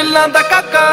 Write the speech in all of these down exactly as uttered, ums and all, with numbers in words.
किल्लां दा काका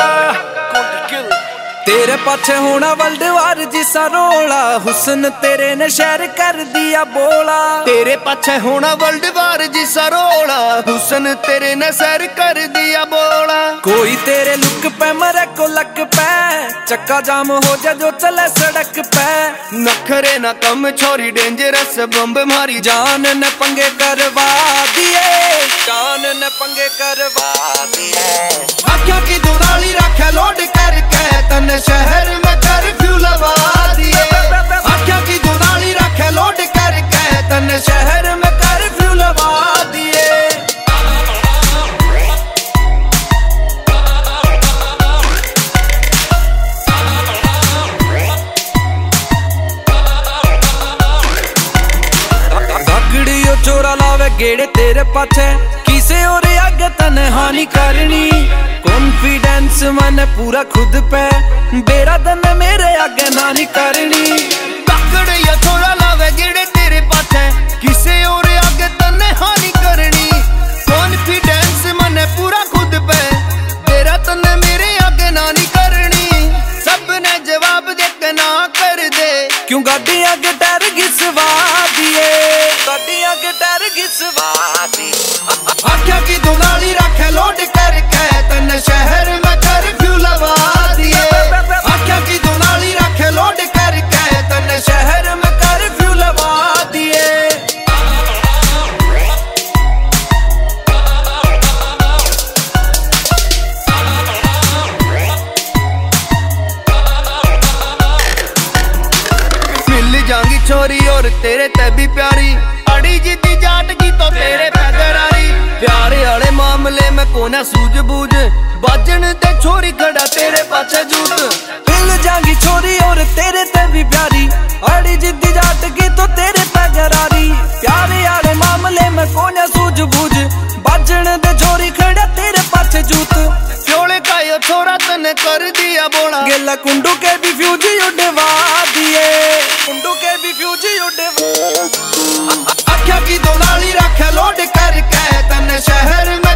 तेरे पाछे होना वर्ल्ड वार जिसा रोला, हुस्न तेरे ने शहर कर दिया बोला। तेरे पाछे होना वर्ल्ड वार जिसा रोला, हुस्न तेरे ने शहर कर दिया बोला। कोई तेरे लुक पे मरे को लक पे, चक्का जाम हो जा जो चले सड़क पे। नखरे ना कम छोरी डेंजरस बम्ब मारी, जान ने पंगे करवा दिए, जान ने पंगे करवा दिए। आँखों की दुनाली रखे लोड करके, तन शहर में कर्फ्यू लगा दिए। आँखों की दुनाली रखे लोड करके, तन शहर में कर्फ्यू लगा दिए। धाकड़ियो चोरा लावे गेड़े तेरे पाछे, किसे और आगे तने हानि करनी। कॉन्फिडेंस मैंने पूरा खुद पे, बेड़ा तन मेरे आगे नानी करनी। धाकड़ियो चोरा लावे गेड़े तेरे पाछे, किसे और आगे तने हानि करनी। कॉन्फिडेंस मैंने पूरा खुद पे, बेड़ा तने मेरे आगे नानी करनी। सबने जवाब दे के ना कर दे, क्यों गाड़ी आगे टायर घिसवा दिए, गाड़ी आगे टायर घिसवा दी। आँखों की दुनाली रखे लोड करके, तन शहर में कर्फ्यू लगा दिए। आँखों की दुनाली रखे लोड करके, तन शहर में कर्फ्यू लगा दिए। मिल जाएंगी छोरी और तेरे ते भी प्यारी, अड़ी जिद्दी जाट की तो तेरे पैदरारी। प्यारे वाले मामले में कोना सूझबूझ, बाजन ते छोरी खड़ा तेरे पाछे झूठ। मिल जाएंगी छोरी और तेरे ते भी प्यारी, अड़ी जिद्दी जाट की तो तेरे पे गरारी। प्यारे वाले मामले में कोना सूझबूझ, बाजन दे छोरी खड़ा तेरे पाछे झूठ। क्यों का यो छोरा तने कर दिया बोला, गेला कुंडू के भी फ्यूज उड़वा दिए, कुंडू के भी फ्यूज उड़वा। आँखों की दुनाली रखे लोड करके, तन शहर में